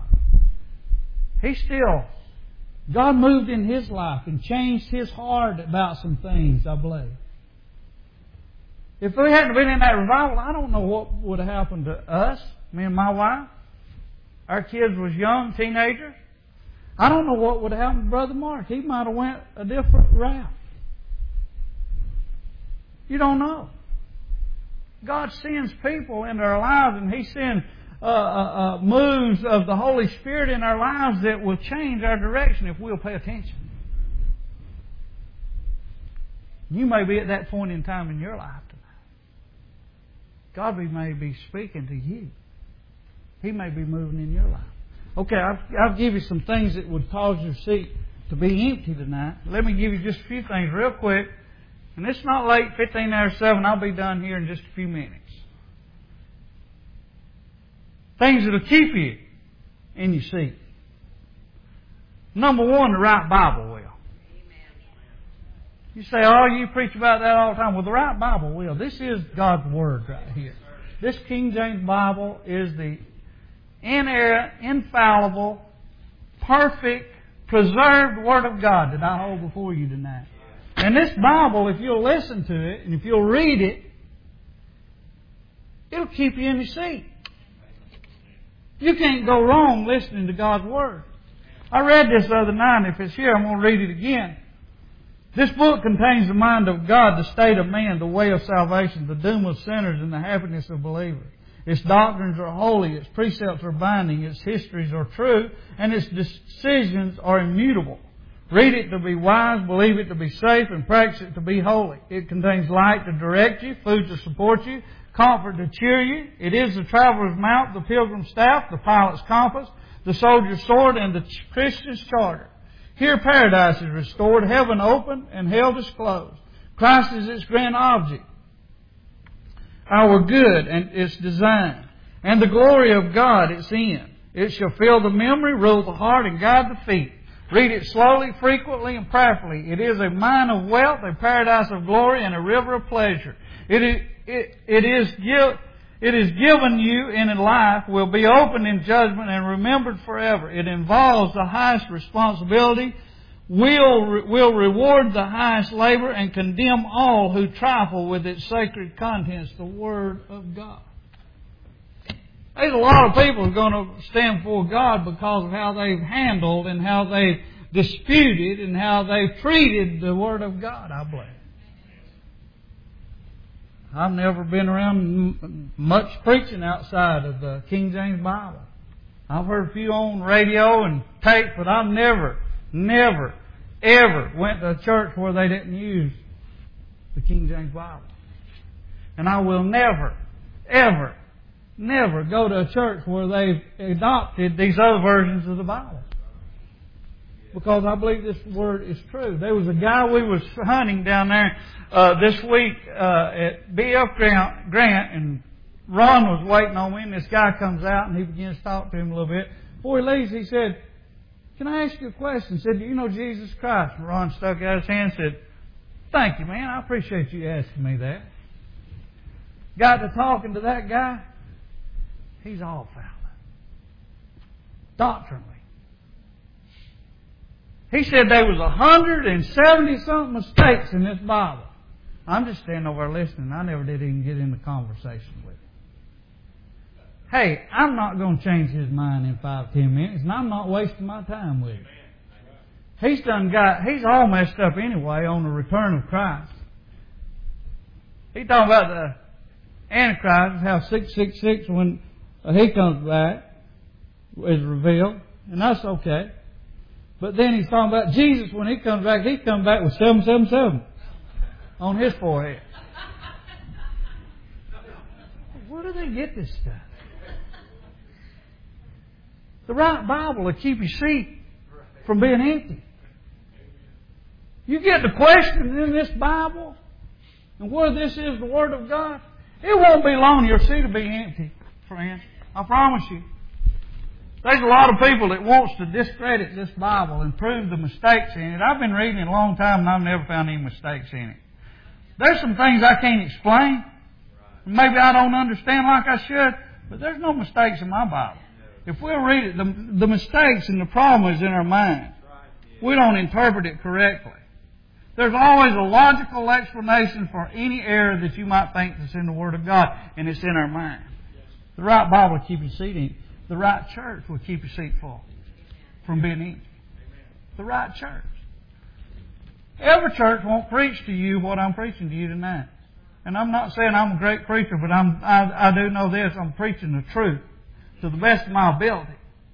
God moved in his life and changed his heart about some things, I believe. If we hadn't been in that revival, I don't know what would have happened to us, me and my wife. Our kids was young, teenagers. I don't know what would have happened to Brother Mark. He might have went a different route. You don't know. God sends people into our lives, and He sends moves of the Holy Spirit in our lives that will change our direction if we'll pay attention. You may be at that point in time in your life tonight. God may be speaking to you. He may be moving in your life. Okay, I'll give you some things that would cause your seat to be empty tonight. Let me give you just a few things real quick. And it's not late, 15 hours 7. I'll be done here in just a few minutes. Things that will keep you in your seat. Number one, the right Bible will. You say, oh, you preach about that all the time. Well, the right Bible will. This is God's Word right here. This King James Bible is the inerrant, infallible, perfect, preserved Word of God that I hold before you tonight. And this Bible, if you'll listen to it and if you'll read it, it'll keep you in your seat. You can't go wrong listening to God's Word. I read this the other night, and if it's here, I'm going to read it again. This book contains the mind of God, the state of man, the way of salvation, the doom of sinners, and the happiness of believers. Its doctrines are holy, its precepts are binding, its histories are true, and its decisions are immutable. Read it to be wise, believe it to be safe, and practice it to be holy. It contains light to direct you, food to support you, comfort to cheer you. It is the traveler's mount, the pilgrim's staff, the pilot's compass, the soldier's sword, and the Christian's charter. Here paradise is restored, heaven open, and hell disclosed. Christ is its grand object, our good and its design, and the glory of God its end. It shall fill the memory, rule the heart, and guide the feet. Read it slowly, frequently, and prayerfully. It is a mine of wealth, a paradise of glory, and a river of pleasure. It is given you in life, will be opened in judgment, and remembered forever. It involves the highest responsibility, will reward the highest labor, and condemn all who trifle with its sacred contents, the Word of God. There's a lot of people who are going to stand before God because of how they've handled and how they've disputed and how they've treated the Word of God, I believe. I've never been around much preaching outside of the King James Bible. I've heard a few on radio and tape, but I've never, ever went to a church where they didn't use the King James Bible. And I will never go to a church where they've adopted these other versions of the Bible. Because I believe this Word is true. There was a guy we was hunting down there this week at B.F. Grant, and Ron was waiting on me, and this guy comes out, and he begins to talk to him a little bit. Before he leaves, he said, "Can I ask you a question?" He said, "Do you know Jesus Christ?" And Ron stuck out his hand and said, "Thank you, man. I appreciate you asking me that." Got to talking to that guy. He's all foul. Doctrinally. He said there was 170-something mistakes in this Bible. I'm just standing over there listening. I never did even get into conversation with him. Hey, I'm not going to change his mind in 5-10 minutes, and I'm not wasting my time with him. He's all messed up anyway on the return of Christ. He's talking about the Antichrist, how 666 when he comes back is revealed, and that's okay. But then he's talking about Jesus when he comes back with 777 on his forehead. Where do they get this stuff? The right Bible will keep your seat from being empty. You get the question in this Bible, and where this is the Word of God, it won't be long your seat will be empty, friend. I promise you. There's a lot of people that wants to discredit this Bible and prove the mistakes in it. I've been reading it a long time and I've never found any mistakes in it. There's some things I can't explain. Maybe I don't understand like I should, but there's no mistakes in my Bible. If we'll read it, the mistakes and the problem is in our mind. We don't interpret it correctly. There's always a logical explanation for any error that you might think that's in the Word of God, and it's in our mind. The right Bible will keep your seat in. The right church will keep your seat full from being empty. The right church. Every church won't preach to you what I'm preaching to you tonight. And I'm not saying I'm a great preacher, but I do know this. I'm preaching the truth to the best of my ability.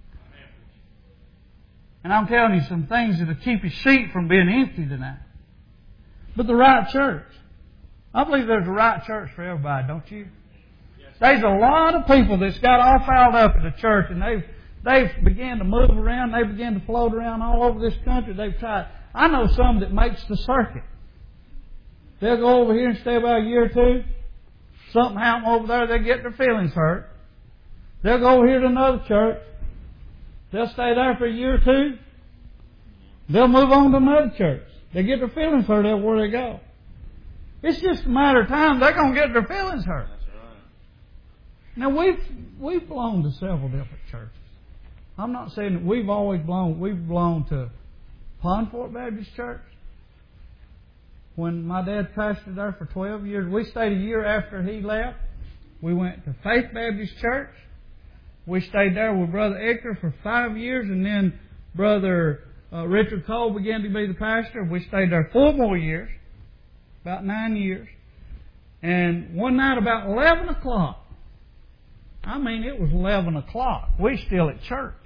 And I'm telling you some things that will keep your seat from being empty tonight. But the right church. I believe there's a right church for everybody, don't you? There's a lot of people that's got all fouled up at the church, and they've began to move around. They began to float around all over this country. They've tried. I know some that makes the circuit. They'll go over here and stay about a year or two. Something happen over there, they get their feelings hurt. They'll go over here to another church. They'll stay there for a year or two. They'll move on to another church. They get their feelings hurt everywhere they go. It's just a matter of time. They're going to get their feelings hurt. Now, we've belonged to several different churches. I'm not saying that we've belonged to Pond Fort Baptist Church. When my dad pastored there for 12 years, we stayed a year after he left. We went to Faith Baptist Church. We stayed there with Brother Ector for 5 years, and then Brother Richard Cole began to be the pastor. We stayed there 4 more years, about 9 years. And one night about 11 o'clock, it was 11 o'clock. We're still at church.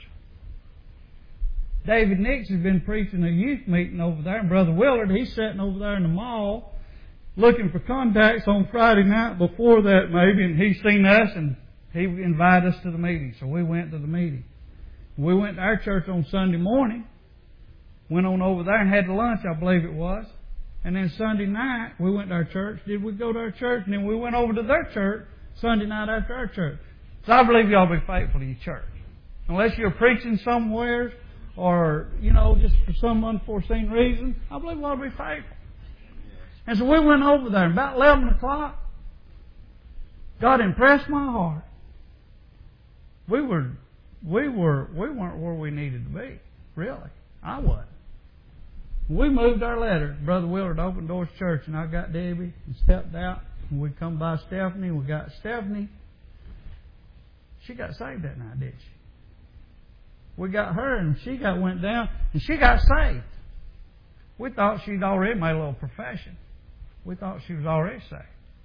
David Nix has been preaching a youth meeting over there, and Brother Willard, he's sitting over there in the mall looking for contacts on Friday night before that maybe, and he's seen us, and he invited us to the meeting. So we went to the meeting. We went to our church on Sunday morning, went on over there and had lunch, I believe it was. And then Sunday night, we went to our church. We go to our church, and then we went over to their church Sunday night after our church. So I believe you ought to be faithful to your church. Unless you're preaching somewhere or, just for some unforeseen reason, I believe we ought to be faithful. And so we went over there. About 11 o'clock, God impressed my heart. We weren't where we needed to be. Really. I wasn't. We moved our letter. Brother Willard opened Doors Church, and I got Debbie and stepped out. And we come by Stephanie. We got Stephanie. She got saved that night, didn't she? We got her, and she went down, and she got saved. We thought she'd already made a little profession. We thought she was already saved.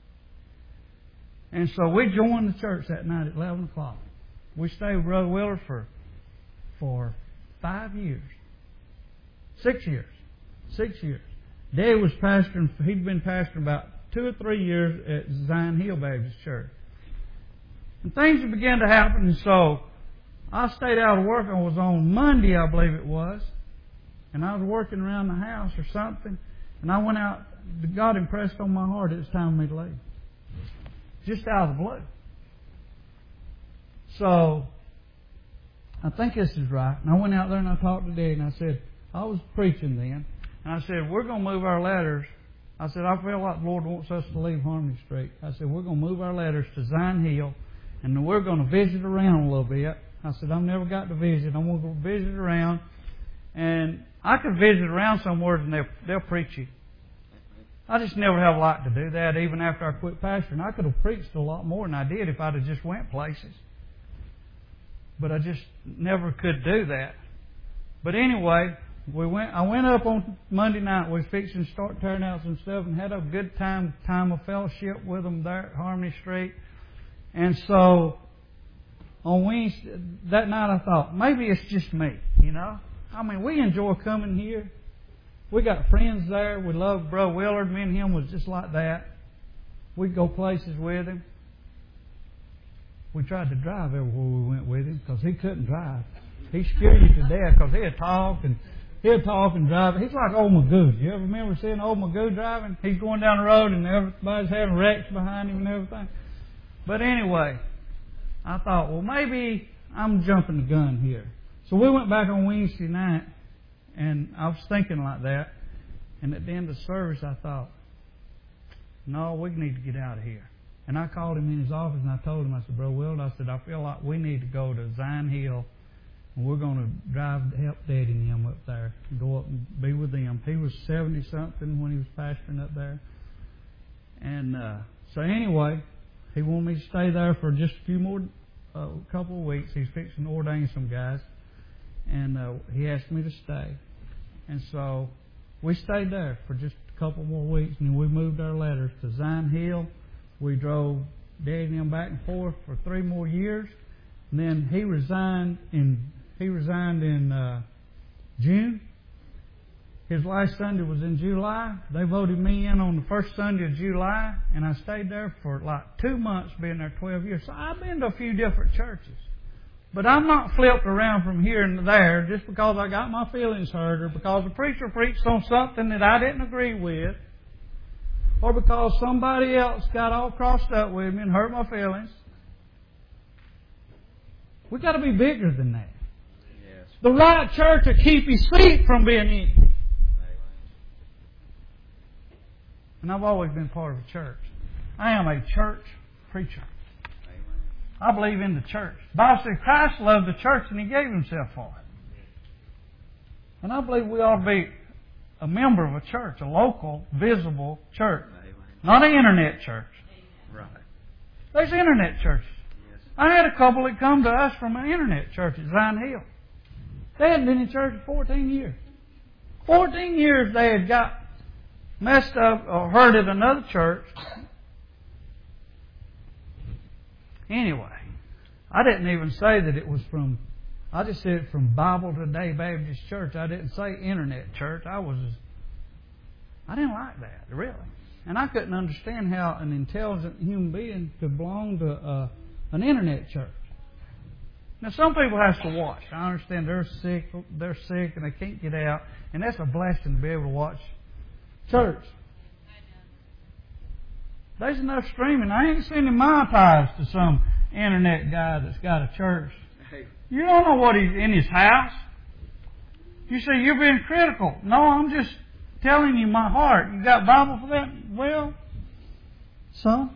And so we joined the church that night at 11 o'clock. We stayed with Brother Willard for 5 years. 6 years. 6 years. Dave was pastoring, he'd been pastoring about 2 or 3 years at Zion Hill Baptist Church. And things began to happen, and so I stayed out of work. It was on Monday, I believe it was. And I was working around the house or something. And I went out. God impressed on my heart it was time for me to leave. Just out of the blue. So, I think this is right. And I went out there and I talked to Dad, and I said, I was preaching then. And I said, we're going to move our letters. I said, I feel like the Lord wants us to leave Harmony Street. I said, we're going to move our letters to Zion Hill, and then we're going to visit around a little bit. I said, I've never got to visit. I'm going to go visit around. And I could visit around somewhere and they'll preach you. I just never have liked to do that, even after I quit pastoring. I could have preached a lot more than I did if I'd have just went places. But I just never could do that. But anyway, I went up on Monday night. We was fixing to start tearing out some stuff and had a good time of fellowship with them there at Harmony Street. And so on Wednesday, that night I thought, maybe it's just me, I mean, we enjoy coming here. We got friends there. We love Brother Willard. Me and him was just like that. We'd go places with him. We tried to drive everywhere we went with him because he couldn't drive. He scared you to death because he'd talk and drive. He's like old Magoo. You ever remember seeing old Magoo driving? He's going down the road and everybody's having wrecks behind him and everything. But anyway, I thought, well, maybe I'm jumping the gun here. So we went back on Wednesday night, and I was thinking like that. And at the end of the service, I thought, no, we need to get out of here. And I called him in his office, and I told him, I said, Brother Willard, I said, I feel like we need to go to Zion Hill, and we're going to drive to help Daddy and him up there, and go up and be with them. He was 70-something when he was pastoring up there. And so anyway, he wanted me to stay there for just a couple of weeks. He's fixing to ordain some guys. And he asked me to stay. And so we stayed there for just a couple more weeks, and then we moved our letters to Zion Hill. We drove Daddy and him back and forth for 3 more years. And then he resigned in June. His last Sunday was in July. They voted me in on the first Sunday of July, and I stayed there for like 2 months, being there 12 years. So I've been to a few different churches. But I'm not flipped around from here and there just because I got my feelings hurt, or because the preacher preached on something that I didn't agree with, or because somebody else got all crossed up with me and hurt my feelings. We've got to be bigger than that. Yes. The right church will keep his feet from being empty. And I've always been part of a church. I am a church preacher. I believe in the church. The Bible says Christ loved the church and He gave Himself for it. And I believe we ought to be a member of a church, a local, visible church. Not an internet church. Right. There's internet churches. Yes. I had a couple that come to us from an internet church at Zion Hill. They hadn't been in church for 14 years. 14 years they had got messed up or hurt at another church. Anyway, I didn't even say that it was from, I just said it from Bible Today Baptist Church. I didn't say internet church. I didn't like that, really. And I couldn't understand how an intelligent human being could belong to an internet church. Now, some people have to watch. I understand they're sick and they can't get out. And that's a blessing to be able to watch church. There's enough streaming. I ain't sending my tithes to some internet guy that's got a church. You don't know what he's in his house. You say, you're being critical. No, I'm just telling you my heart. You got Bible for that? Well, son,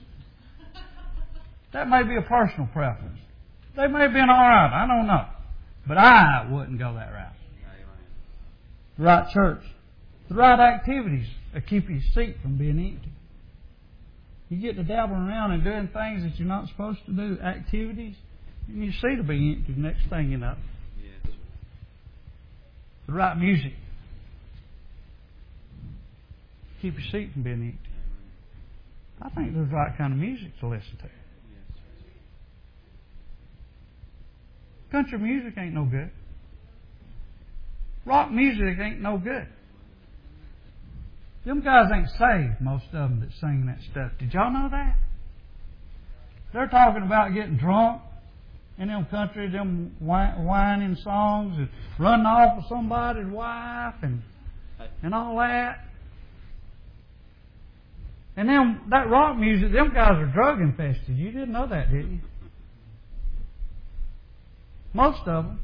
that may be a personal preference. They may have been all right. I don't know. But I wouldn't go that route. The right church. The right activities will keep your seat from being empty. You get to dabbling around and doing things that you're not supposed to do, activities, and your seat will be empty the next thing you know. Yes. The right music. Keep your seat from being empty. I think there's the right kind of music to listen to. Country music ain't no good. Rock music ain't no good. Them guys ain't saved, most of them that sing that stuff. Did y'all know that? They're talking about getting drunk in them country, them whining songs and running off with somebody's wife and all that. And then that rock music, them guys are drug infested. You didn't know that, did you? Most of them.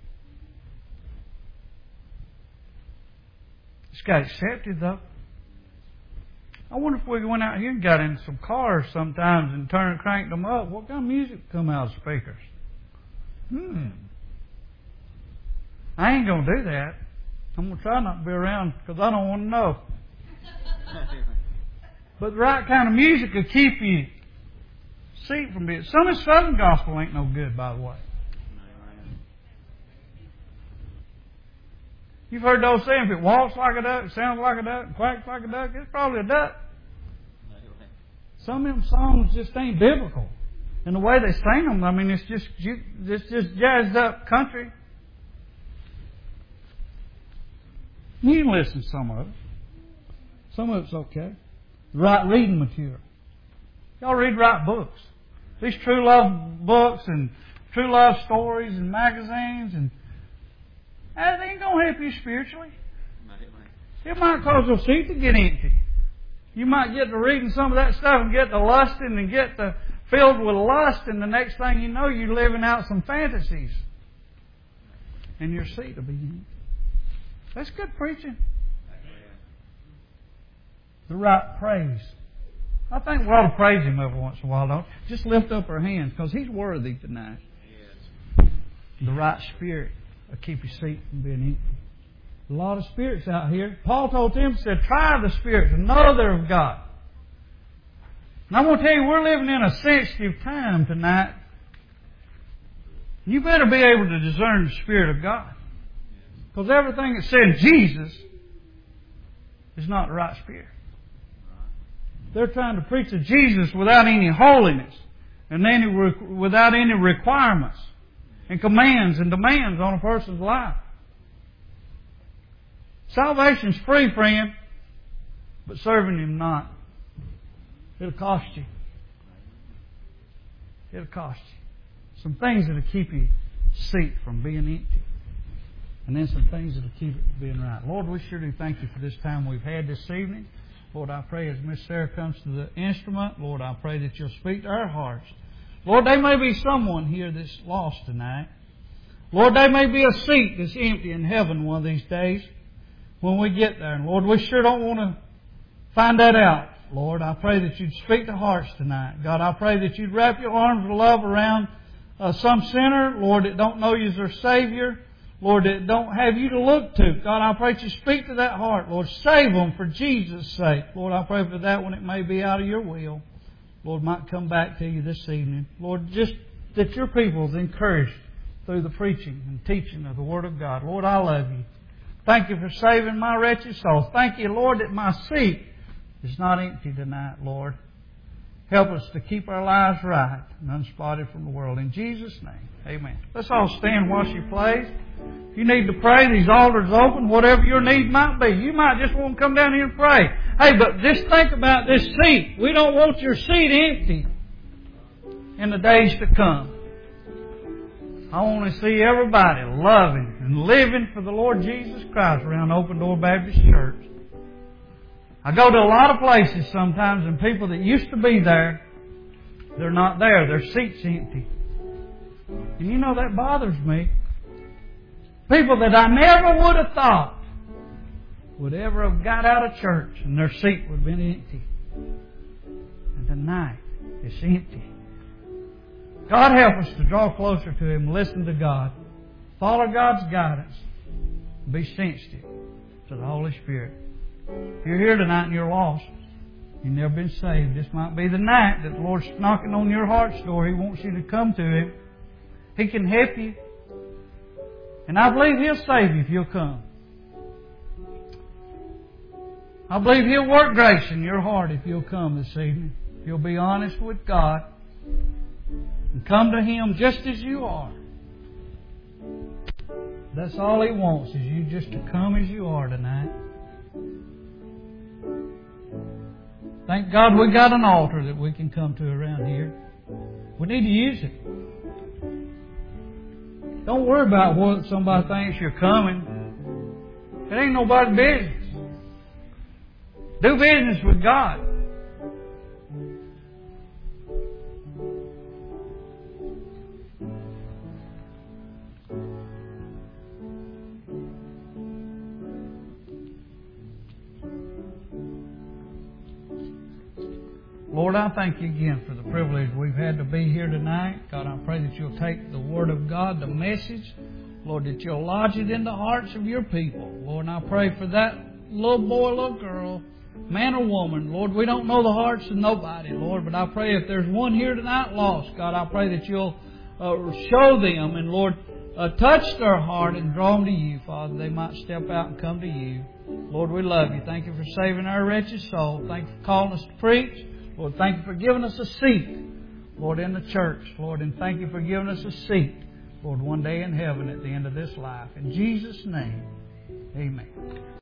It's got accepted, though. I wonder if we went out here and got in some cars sometimes and cranked them up, what kind of music would come out of the speakers? I ain't going to do that. I'm going to try not to be around because I don't want to know. But the right kind of music will keep you seat from being. Some of the Southern gospel ain't no good, by the way. You've heard those saying, if it walks like a duck, sounds like a duck, quacks like a duck, it's probably a duck. Some of them songs just ain't biblical. And the way they sing them, I mean, it's just jazzed up country. You can listen to some of it. Some of it's okay. The right reading material. Y'all read right books. These true love books and true love stories and magazines and that ain't going to help you spiritually. It might cause your seat to get empty. You might get to reading some of that stuff and get to lusting and get to filled with lust, and the next thing you know, you're living out some fantasies. And your seat will be empty. That's good preaching. The right praise. I think we ought to praise Him every once in a while, don't we? Just lift up our hands because He's worthy tonight. The right spirit will keep your seat from being empty. A lot of spirits out here. Paul told Timothy, said, try the spirits and know they're of God. And I'm going to tell you, we're living in a sensitive time tonight. You better be able to discern the Spirit of God. Because everything that said Jesus is not the right spirit. They're trying to preach a Jesus without any holiness and without any requirements and commands and demands on a person's life. Salvation's free, friend, but serving Him not. It'll cost you. It'll cost you. Some things that'll keep your seat from being empty. And then some things that'll keep it from being right. Lord, we sure do thank You for this time we've had this evening. Lord, I pray as Miss Sarah comes to the instrument, Lord, I pray that You'll speak to our hearts. Lord, there may be someone here that's lost tonight. Lord, there may be a seat that's empty in heaven one of these days when we get there. And Lord, we sure don't want to find that out. Lord, I pray that You'd speak to hearts tonight. God, I pray that You'd wrap Your arms of love around some sinner, Lord, that don't know You as their Savior. Lord, that don't have You to look to. God, I pray that You speak to that heart. Lord, save them for Jesus' sake. Lord, I pray for that when it may be out of Your will. Lord, might come back to You this evening. Lord, just that Your people is encouraged through the preaching and teaching of the Word of God. Lord, I love You. Thank You for saving my wretched soul. Thank You, Lord, that my seat is not empty tonight, Lord. Help us to keep our lives right and unspotted from the world. In Jesus' name, amen. Let's all stand while she plays. If you need to pray, these altars are open, whatever your need might be. You might just want to come down here and pray. Hey, but just think about this seat. We don't want your seat empty in the days to come. I want to see everybody loving and living for the Lord Jesus Christ around Open Door Baptist Church. I go to a lot of places sometimes and people that used to be there, they're not there. Their seat's empty. And you know that bothers me. People that I never would have thought would ever have got out of church and their seat would have been empty. And tonight, it's empty. God help us to draw closer to Him, listen to God, follow God's guidance, be sensitive to the Holy Spirit. If you're here tonight and you're lost, you've never been saved, this might be the night that the Lord's knocking on your heart's door. He wants you to come to Him. He can help you. And I believe He'll save you if you'll come. I believe He'll work grace in your heart if you'll come this evening. If you'll be honest with God and come to Him just as you are. That's all He wants, is you just to come as you are tonight. Thank God we got an altar that we can come to around here. We need to use it. Don't worry about what somebody thinks you're coming. It ain't nobody's business. Do business with God. Lord, I thank You again for the privilege we've had to be here tonight. God, I pray that You'll take the Word of God, the message, Lord, that You'll lodge it in the hearts of Your people. Lord, and I pray for that little boy, little girl, man or woman. Lord, we don't know the hearts of nobody, Lord, but I pray if there's one here tonight lost, God, I pray that You'll show them and, Lord, touch their heart and draw them to You, Father. They might step out and come to You. Lord, we love You. Thank You for saving our wretched soul. Thank You for calling us to preach. Lord, thank You for giving us a seat, Lord, in the church. Lord, and thank You for giving us a seat, Lord, one day in heaven at the end of this life. In Jesus' name, amen.